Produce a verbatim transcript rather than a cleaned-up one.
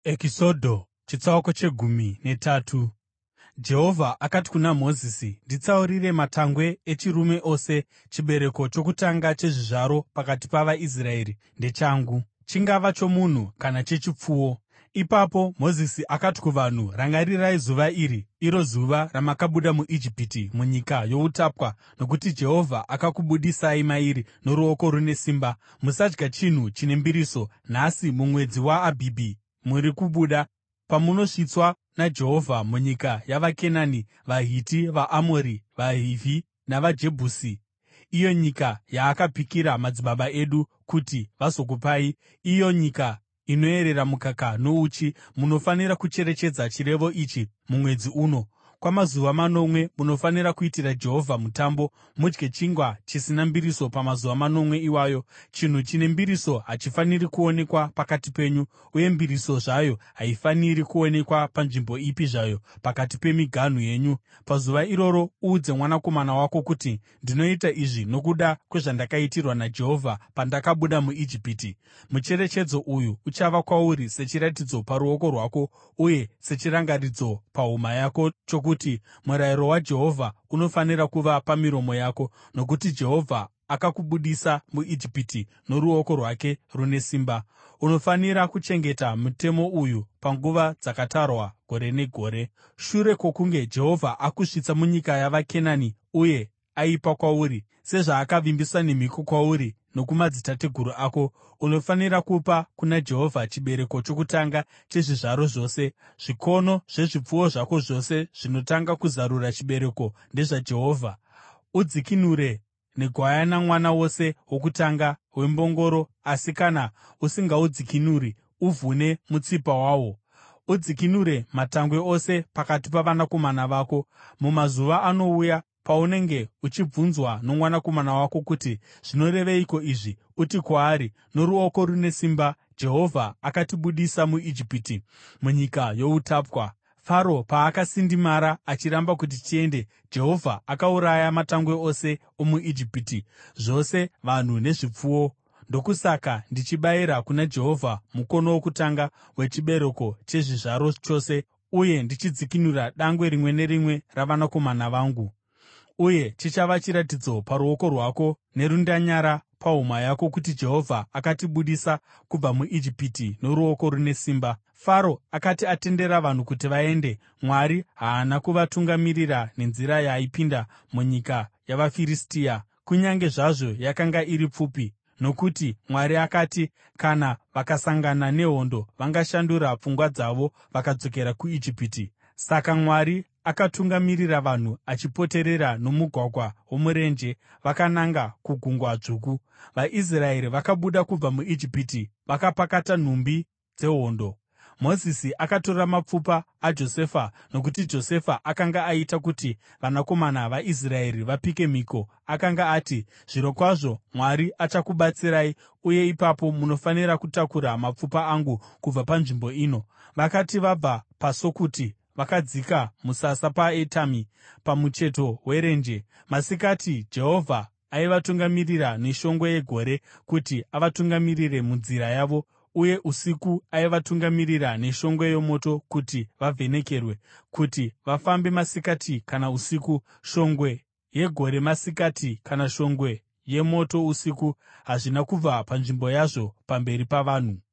Ekisodho chitsauko chegumi netatu. Jehovha akati kuna Mozisi, “Nditsaurire matangwe echirume ose. Chibereko chokutanga chezvizvaro pakati pavaIsraeri ndechangu, chingava chomunhu kana chechipfuwo.” Ipapo Mozisi akati kuvanhu, “Rangarirai zuva iri, iro zuva ramakabuda muIjipiti, munyika youtapwa, nokuti Jehovha akakubudisai mairi noruoko rune simba. Musadya chinhu chine mbiriso. Nhasi mumwedzi waAbhibhi muri kubuda, pamunosvitswa naJehovha munyika yavaKenani, vaHiti, vaAmori, vaHivhi navaJebhusi, iyo nyika yaakapikira madzibaba edu kuti vazokupai, iyo nyika inoyerera mukaka nouchi. Munofanira kucherechedza chirevo ichi mumwedzi uno. Kwamazuva manomwe munofanira kuitira Jehovha mutambo. Mudye chingwa chisina mbiriso pamazuva manomwe iwayo. Chinhu chine mbiriso hachifaniri kuonekwa pakati penyu, uye mbiriso zvayo haifaniri kuonekwa panzvimbo ipi zvayo pakati pemiganhu yenyu. Pazuva iroro uudze mwanakomana wako kuti, ‘Ndinoita izvi nokuda kwezvandakaitirwa naJehovha pandakabuda muIjipiti.’ Mucherechedzo uyu uchava kwauri sechiratidzo paruoko rwako uye sechirangaridzo pahuma yako chokuti murayiro waJehovha unofanira kuva pamiromo yako, nokuti Jehovha akakubudisa muIjipiti noruoko rwake rune simba. Unofanira kuchengeta mutemo uyu panguva dzakatarwa gore negore. Shure kwokunge Jehovha akusvitsa munyika yavaKenani uye aipa kwauri, sezvaakavimbisa nemhiko kwauri nokumadzitateguru ako, unofanira kupa kuna Jehovha chibereko chokutanga chezvizvaro zvose. Zvikono zvezvipfuwo zvako zvose zvinotanga kuzarura chibereko ndezvaJehovha. Udzikinure negwayana mwana wose wokutanga wembongoro, asi kana usingaudzikinuri, uvhune mutsipa wawo. Udzikinure matangwe ose pakati pavanakomana vako. Mumazuva anouya paunenge uchibvunzwa nomwanakomana wako kuti, ‘Zvinoreveiko izvi?’ uti kwaari, ‘Noruoko rune simba Jehovha akatibudisa muIjipiti, munyika youtapwa. Faro paakasindimara achiramba kuti tiende, Jehovha akauraya matangwe ose omuIjipiti, zvose vanhu nezvipfuwo. Ndokusaka ndichibayira kuna Jehovha mukono wokutanga wechibereko chezvizvaro chose, uye ndichidzikinura dangwe rimwe nerimwe ravanakomana vangu. Uye chichava chiratidzo paruoko rwako nerundanyara pahuma yako kuti Jehovha akatibudisa kubva muIjipiti noruoko rune simba.” Faro akati atendera vanhu kuti vaende, Mwari haana kuvatungamirira nenzira yaipinda munyika yavaFiristia, kunyange zvazvo yakanga iri pfupi, nokuti Mwari akati, “Kana vakasangana nehondo, vangashandura pfungwa dzavo vakadzokera kuIjipiti.” Saka Mwari akatungamirira vanhu achipoterera nomugwagwa womurenje, vakananga kuGungwa Dzvuku. VaIsraeri vakabuda kubva muIjipiti vakapakata nhumbi dzehondo. Mozisi akatora mapfupa aJosefa, nokuti Josefa akanga aita kuti vanakomana vaIsraeri vapike mhiko. Akanga ati, “Zvirokwazvo Mwari achakubatsirai, uye ipapo munofanira kutakura mapfupa angu kubva panzvimbo ino.” Vakati vabva paSukoti, vakadzika musasa paEtami, pamucheto werenje. Masikati Jehovha aivatungamirira neshongwe yegore kuti avatungamirire munzira yavo, uye usiku aivatungamirira neshongwe yomoto kuti vavhenekerwe, kuti vafambe masikati kana usiku. Shongwe yegore masikati kana shongwe yemoto usiku hazvina kubva panzvimbo yazvo pamberi pavanhu.